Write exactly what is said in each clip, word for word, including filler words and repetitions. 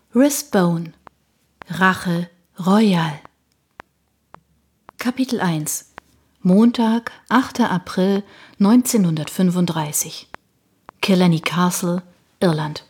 Rathbone – Rache Royal. Kapitel eins. Montag, achter April neunzehnhundertfünfunddreißig. Killarney Castle, Irland.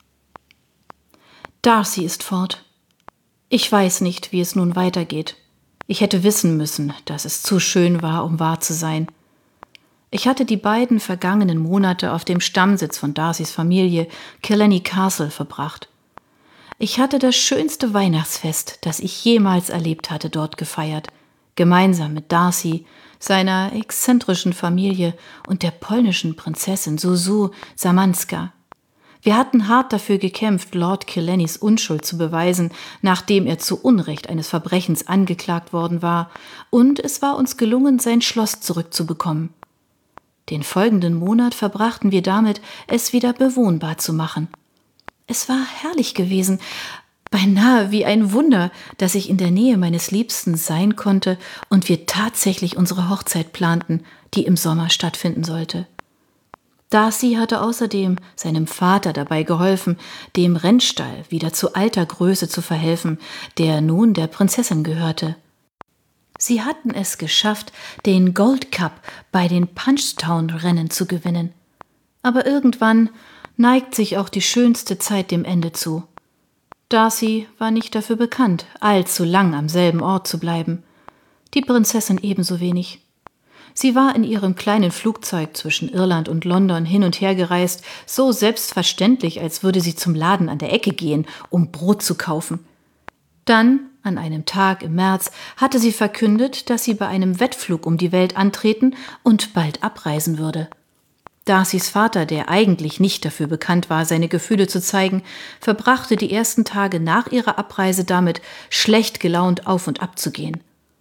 Darcy ist fort. Ich weiß nicht, wie es nun weitergeht. Ich hätte wissen müssen, dass es zu schön war, um wahr zu sein. Ich hatte die beiden vergangenen Monate auf dem Stammsitz von Darcys Familie, Killarney Castle, verbracht. Ich hatte das schönste Weihnachtsfest, das ich jemals erlebt hatte, dort gefeiert, gemeinsam mit Darcy, seiner exzentrischen Familie und der polnischen Prinzessin Zuzu Samanska. Wir hatten hart dafür gekämpft, Lord Killarneys Unschuld zu beweisen, nachdem er zu Unrecht eines Verbrechens angeklagt worden war, und es war uns gelungen, sein Schloss zurückzubekommen. Den folgenden Monat verbrachten wir damit, es wieder bewohnbar zu machen. Es war herrlich gewesen, beinahe wie ein Wunder, dass ich in der Nähe meines Liebsten sein konnte und wir tatsächlich unsere Hochzeit planten, die im Sommer stattfinden sollte. Darcy hatte außerdem seinem Vater dabei geholfen, dem Rennstall wieder zu alter Größe zu verhelfen, der nun der Prinzessin gehörte. Sie hatten es geschafft, den Gold Cup bei den Punchestown-Rennen zu gewinnen. Aber irgendwann neigt sich auch die schönste Zeit dem Ende zu. Darcy war nicht dafür bekannt, allzu lang am selben Ort zu bleiben. Die Prinzessin ebenso wenig. Sie war in ihrem kleinen Flugzeug zwischen Irland und London hin und her gereist, so selbstverständlich, als würde sie zum Laden an der Ecke gehen, um Brot zu kaufen. Dann, an einem Tag im März, hatte sie verkündet, dass sie bei einem Wettflug um die Welt antreten und bald abreisen würde. Darcys Vater, der eigentlich nicht dafür bekannt war, seine Gefühle zu zeigen, verbrachte die ersten Tage nach ihrer Abreise damit, schlecht gelaunt auf und ab zu gehen.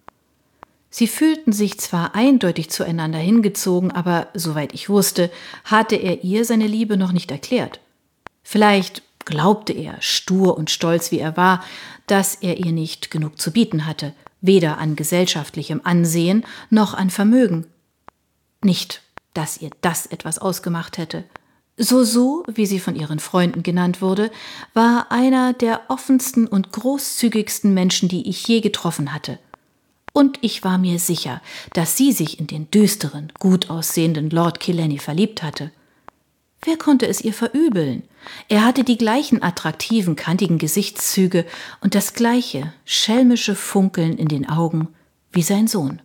Sie fühlten sich zwar eindeutig zueinander hingezogen, aber, soweit ich wusste, hatte er ihr seine Liebe noch nicht erklärt. Vielleicht glaubte er, stur und stolz wie er war, dass er ihr nicht genug zu bieten hatte, weder an gesellschaftlichem Ansehen noch an Vermögen. Nicht, dass ihr das etwas ausgemacht hätte. Zuzu, wie sie von ihren Freunden genannt wurde, war einer der offensten und großzügigsten Menschen, die ich je getroffen hatte. Und ich war mir sicher, dass sie sich in den düsteren, gut aussehenden Lord Killarney verliebt hatte. Wer konnte es ihr verübeln? Er hatte die gleichen attraktiven, kantigen Gesichtszüge und das gleiche, schelmische Funkeln in den Augen wie sein Sohn.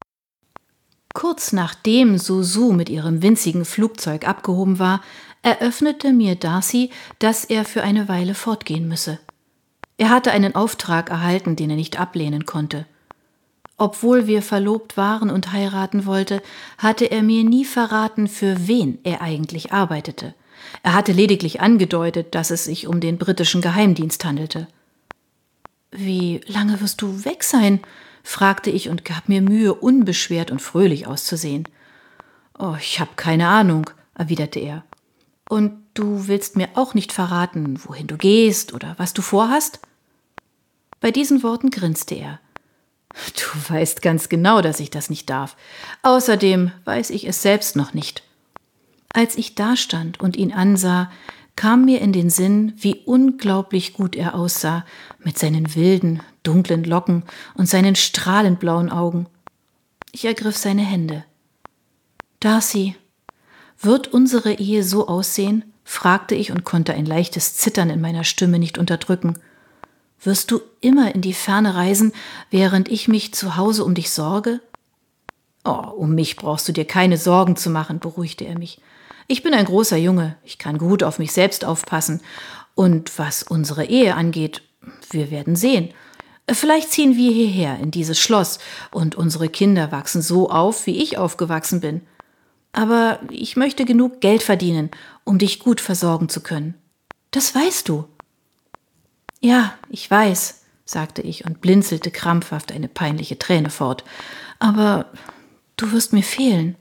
Kurz nachdem Zuzu mit ihrem winzigen Flugzeug abgehoben war, eröffnete mir Darcy, dass er für eine Weile fortgehen müsse. Er hatte einen Auftrag erhalten, den er nicht ablehnen konnte. Obwohl wir verlobt waren und heiraten wollte, hatte er mir nie verraten, für wen er eigentlich arbeitete. Er hatte lediglich angedeutet, dass es sich um den britischen Geheimdienst handelte. »Wie lange wirst du weg sein?« fragte ich und gab mir Mühe, unbeschwert und fröhlich auszusehen. »Oh, ich habe keine Ahnung«, erwiderte er. »Und du willst mir auch nicht verraten, wohin du gehst oder was du vorhast?« Bei diesen Worten grinste er. »Du weißt ganz genau, dass ich das nicht darf. Außerdem weiß ich es selbst noch nicht.« Als ich dastand und ihn ansah, kam mir in den Sinn, wie unglaublich gut er aussah, mit seinen wilden, dunklen Locken und seinen strahlend blauen Augen. Ich ergriff seine Hände. »Darcy, wird unsere Ehe so aussehen?« fragte ich und konnte ein leichtes Zittern in meiner Stimme nicht unterdrücken. »Wirst du immer in die Ferne reisen, während ich mich zu Hause um dich sorge?« »Oh, um mich brauchst du dir keine Sorgen zu machen«, beruhigte er mich. »Ich bin ein großer Junge, ich kann gut auf mich selbst aufpassen. Und was unsere Ehe angeht, wir werden sehen. Vielleicht ziehen wir hierher, in dieses Schloss, und unsere Kinder wachsen so auf, wie ich aufgewachsen bin. Aber ich möchte genug Geld verdienen, um dich gut versorgen zu können. Das weißt du.« »Ja, ich weiß«, sagte ich und blinzelte krampfhaft eine peinliche Träne fort. »Aber du wirst mir fehlen.«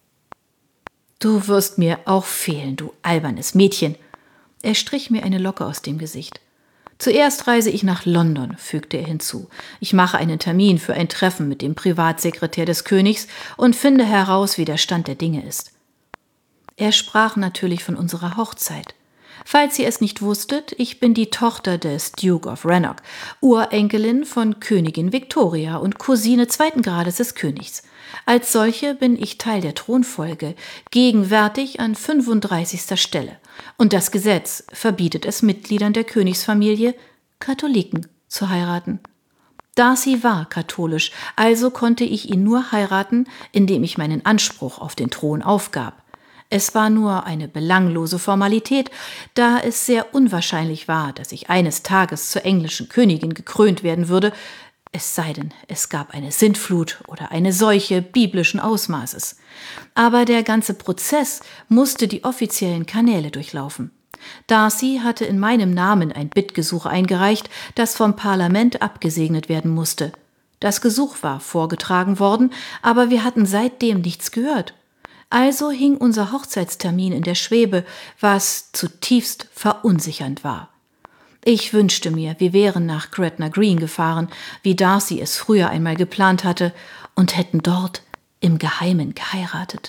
»Du wirst mir auch fehlen, du albernes Mädchen.« Er strich mir eine Locke aus dem Gesicht. »Zuerst reise ich nach London«, fügte er hinzu. »Ich mache einen Termin für ein Treffen mit dem Privatsekretär des Königs und finde heraus, wie der Stand der Dinge ist.« Er sprach natürlich von unserer Hochzeit. Falls ihr es nicht wusstet, ich bin die Tochter des Duke of Rannoch, Urenkelin von Königin Victoria und Cousine zweiten Grades des Königs. Als solche bin ich Teil der Thronfolge, gegenwärtig an fünfunddreißigster Stelle. Und das Gesetz verbietet es Mitgliedern der Königsfamilie, Katholiken zu heiraten. Darcy war katholisch, also konnte ich ihn nur heiraten, indem ich meinen Anspruch auf den Thron aufgab. Es war nur eine belanglose Formalität, da es sehr unwahrscheinlich war, dass ich eines Tages zur englischen Königin gekrönt werden würde, es sei denn, es gab eine Sintflut oder eine Seuche biblischen Ausmaßes. Aber der ganze Prozess musste die offiziellen Kanäle durchlaufen. Darcy hatte in meinem Namen ein Bittgesuch eingereicht, das vom Parlament abgesegnet werden musste. Das Gesuch war vorgetragen worden, aber wir hatten seitdem nichts gehört. Also hing unser Hochzeitstermin in der Schwebe, was zutiefst verunsichernd war. Ich wünschte mir, wir wären nach Gretna Green gefahren, wie Darcy es früher einmal geplant hatte, und hätten dort im Geheimen geheiratet.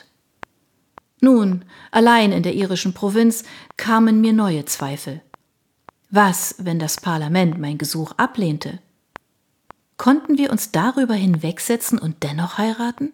Nun, allein in der irischen Provinz kamen mir neue Zweifel. Was, wenn das Parlament mein Gesuch ablehnte? Konnten wir uns darüber hinwegsetzen und dennoch heiraten?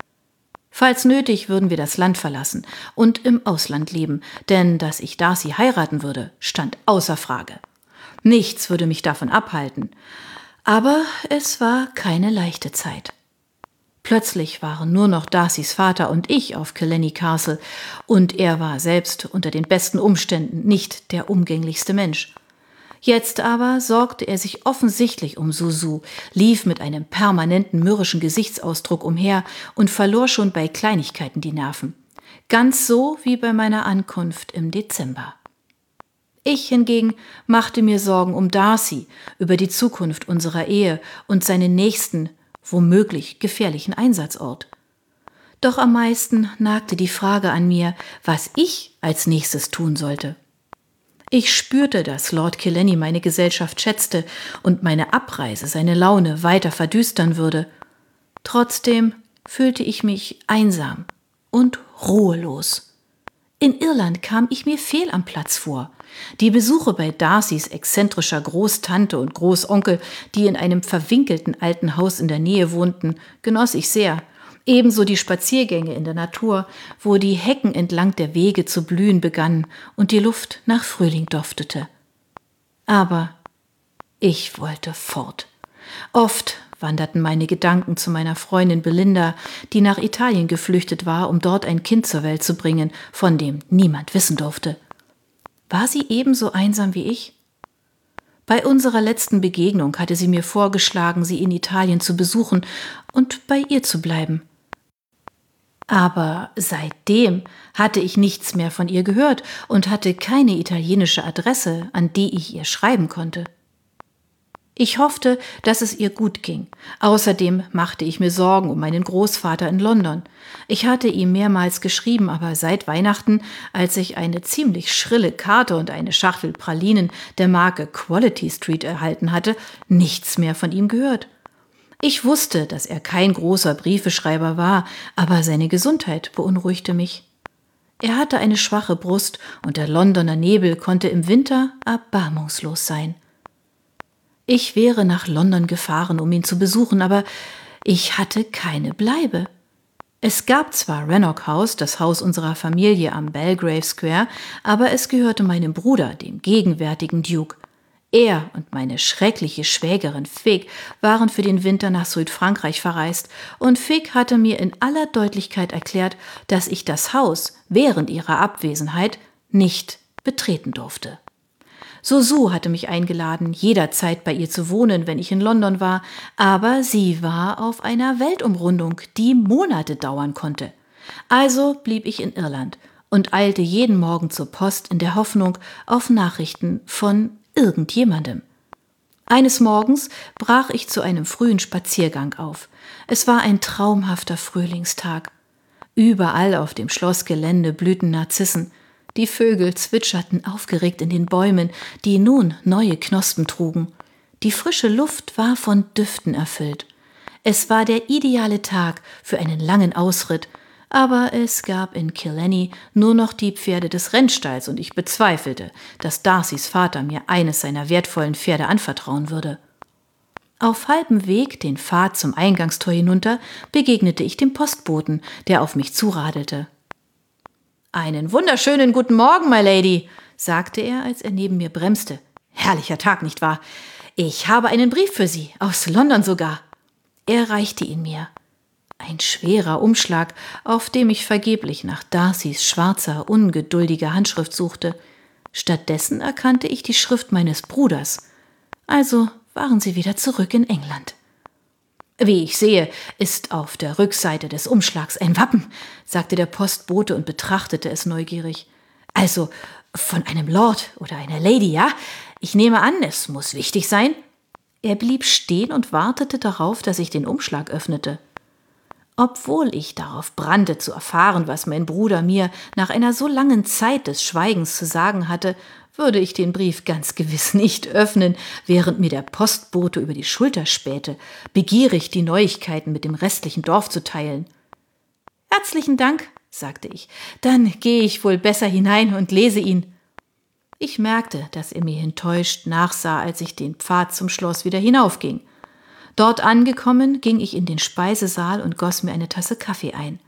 Falls nötig, würden wir das Land verlassen und im Ausland leben, denn dass ich Darcy heiraten würde, stand außer Frage. Nichts würde mich davon abhalten. Aber es war keine leichte Zeit. Plötzlich waren nur noch Darcys Vater und ich auf Killenny Castle, und er war selbst unter den besten Umständen nicht der umgänglichste Mensch. Jetzt aber sorgte er sich offensichtlich um Suzu, lief mit einem permanenten mürrischen Gesichtsausdruck umher und verlor schon bei Kleinigkeiten die Nerven. Ganz so wie bei meiner Ankunft im Dezember. Ich hingegen machte mir Sorgen um Darcy, über die Zukunft unserer Ehe und seinen nächsten, womöglich gefährlichen Einsatzort. Doch am meisten nagte die Frage an mir, was ich als nächstes tun sollte. Ich spürte, dass Lord Killenny meine Gesellschaft schätzte und meine Abreise seine Laune weiter verdüstern würde. Trotzdem fühlte ich mich einsam und ruhelos. In Irland kam ich mir fehl am Platz vor. Die Besuche bei Darcys exzentrischer Großtante und Großonkel, die in einem verwinkelten alten Haus in der Nähe wohnten, genoss ich sehr. Ebenso die Spaziergänge in der Natur, wo die Hecken entlang der Wege zu blühen begannen und die Luft nach Frühling duftete. Aber ich wollte fort. Oft wanderten meine Gedanken zu meiner Freundin Belinda, die nach Italien geflüchtet war, um dort ein Kind zur Welt zu bringen, von dem niemand wissen durfte. War sie ebenso einsam wie ich? Bei unserer letzten Begegnung hatte sie mir vorgeschlagen, sie in Italien zu besuchen und bei ihr zu bleiben. Aber seitdem hatte ich nichts mehr von ihr gehört und hatte keine italienische Adresse, an die ich ihr schreiben konnte. Ich hoffte, dass es ihr gut ging. Außerdem machte ich mir Sorgen um meinen Großvater in London. Ich hatte ihm mehrmals geschrieben, aber seit Weihnachten, als ich eine ziemlich schrille Karte und eine Schachtel Pralinen der Marke Quality Street erhalten hatte, nichts mehr von ihm gehört. Ich wusste, dass er kein großer Briefeschreiber war, aber seine Gesundheit beunruhigte mich. Er hatte eine schwache Brust und der Londoner Nebel konnte im Winter erbarmungslos sein. Ich wäre nach London gefahren, um ihn zu besuchen, aber ich hatte keine Bleibe. Es gab zwar Rannoch House, das Haus unserer Familie am Belgrave Square, aber es gehörte meinem Bruder, dem gegenwärtigen Duke. Er und meine schreckliche Schwägerin Fig waren für den Winter nach Südfrankreich verreist, und Fig hatte mir in aller Deutlichkeit erklärt, dass ich das Haus während ihrer Abwesenheit nicht betreten durfte. Suzu hatte mich eingeladen, jederzeit bei ihr zu wohnen, wenn ich in London war, aber sie war auf einer Weltumrundung, die Monate dauern konnte. Also blieb ich in Irland und eilte jeden Morgen zur Post in der Hoffnung auf Nachrichten von irgendjemandem. Eines Morgens brach ich zu einem frühen Spaziergang auf. Es war ein traumhafter Frühlingstag. Überall auf dem Schlossgelände blühten Narzissen. Die Vögel zwitscherten aufgeregt in den Bäumen, die nun neue Knospen trugen. Die frische Luft war von Düften erfüllt. Es war der ideale Tag für einen langen Ausritt, Aber es gab in Killenny nur noch die Pferde des Rennstalls und ich bezweifelte, dass Darcys Vater mir eines seiner wertvollen Pferde anvertrauen würde. Auf halbem Weg den Pfad zum Eingangstor hinunter begegnete ich dem Postboten, der auf mich zuradelte. »Einen wunderschönen guten Morgen, my Lady«, sagte er, als er neben mir bremste. »Herrlicher Tag, nicht wahr? Ich habe einen Brief für Sie, aus London sogar.« Er reichte ihn mir. Ein schwerer Umschlag, auf dem ich vergeblich nach Darcys schwarzer, ungeduldiger Handschrift suchte. Stattdessen erkannte ich die Schrift meines Bruders. Also waren sie wieder zurück in England. »Wie ich sehe, ist auf der Rückseite des Umschlags ein Wappen«, sagte der Postbote und betrachtete es neugierig. »Also von einem Lord oder einer Lady, ja? Ich nehme an, es muss wichtig sein.« Er blieb stehen und wartete darauf, dass ich den Umschlag öffnete. Obwohl ich darauf brannte zu erfahren, was mein Bruder mir nach einer so langen Zeit des Schweigens zu sagen hatte, würde ich den Brief ganz gewiss nicht öffnen, während mir der Postbote über die Schulter spähte, begierig die Neuigkeiten mit dem restlichen Dorf zu teilen. »Herzlichen Dank«, sagte ich, »dann gehe ich wohl besser hinein und lese ihn.« Ich merkte, dass er mir enttäuscht nachsah, als ich den Pfad zum Schloss wieder hinaufging. Dort angekommen, ging ich in den Speisesaal und goss mir eine Tasse Kaffee ein.